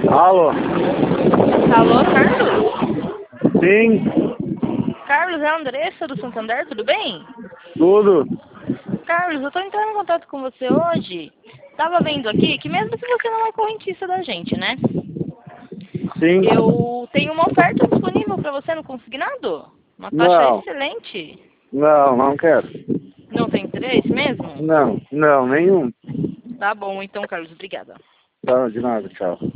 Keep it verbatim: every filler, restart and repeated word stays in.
Alô? Alô, Carlos? Sim, Carlos, é a Andressa do Santander, tudo bem? tudo. Carlos, eu tô entrando em contato com você hoje. Tava vendo aqui que mesmo que você não é correntista da gente, né? Sim. Eu tenho uma oferta disponível para você no consignado. Uma taxa Não, excelente. não, não quero. Não tem interesse mesmo? Não, não, nenhum. Tá bom, então, Carlos, obrigada. Tá, de nada, tchau.